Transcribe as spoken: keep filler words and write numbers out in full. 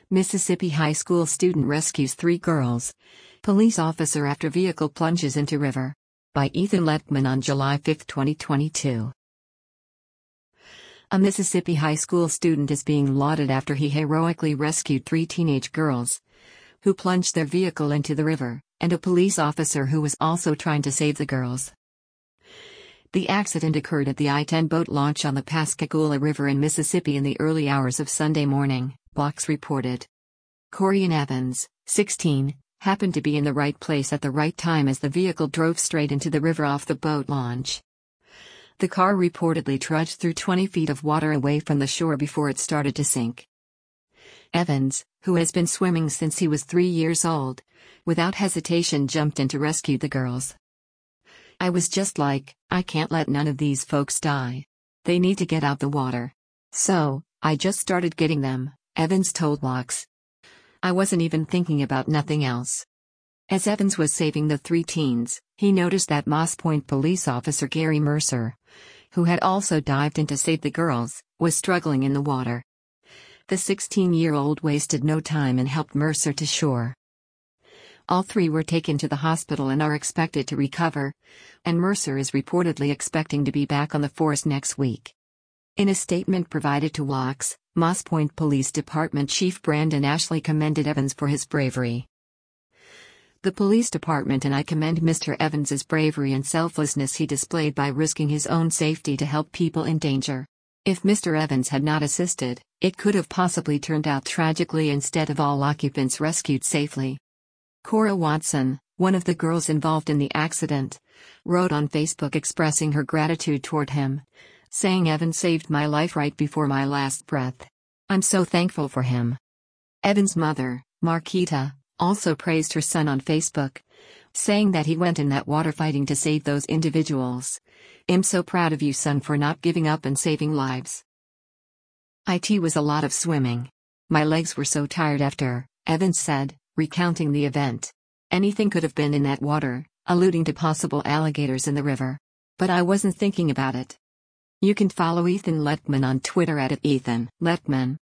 Mississippi high school student rescues three girls. Police officer after vehicle plunges into river. By Ethan Letman on July fifth, twenty twenty-two. A Mississippi high school student is being lauded after he heroically rescued three teenage girls who plunged their vehicle into the river, and a police officer who was also trying to save the girls. The accident occurred at the I ten boat launch on the Pascagoula River in Mississippi in the early hours of Sunday morning, Fox reported. Corian Evans, sixteen, happened to be in the right place at the right time as the vehicle drove straight into the river off the boat launch. The car reportedly trudged through twenty feet of water away from the shore before it started to sink. Evans, who has been swimming since he was three years old, without hesitation jumped in to rescue the girls. "I was just like, I can't let none of these folks die. They need to get out the water. So, I just started getting them," Evans told Fox. "I wasn't even thinking about nothing else." As Evans was saving the three teens, he noticed that Moss Point police officer Gary Mercer, who had also dived in to save the girls, was struggling in the water. The sixteen-year-old wasted no time and helped Mercer to shore. All three were taken to the hospital and are expected to recover, and Mercer is reportedly expecting to be back on the force next week. In a statement provided to Fox, Moss Point Police Department Chief Brandon Ashley commended Evans for his bravery. "The police department and I commend Mister Evans's bravery and selflessness he displayed by risking his own safety to help people in danger. If Mister Evans had not assisted, it could have possibly turned out tragically instead of all occupants rescued safely." Cora Watson, one of the girls involved in the accident, wrote on Facebook expressing her gratitude toward him, saying, "Evans saved my life right before my last breath. I'm so thankful for him." Evans' mother, Marquita, also praised her son on Facebook, saying that he went in that water fighting to save those individuals. "I'm so proud of you, son, for not giving up and saving lives. It was a lot of swimming. My legs were so tired after," Evans said, recounting the event. "Anything could have been in that water," alluding to possible alligators in the river. "But I wasn't thinking about it." You can follow Ethan Letman on Twitter at Ethan Letman.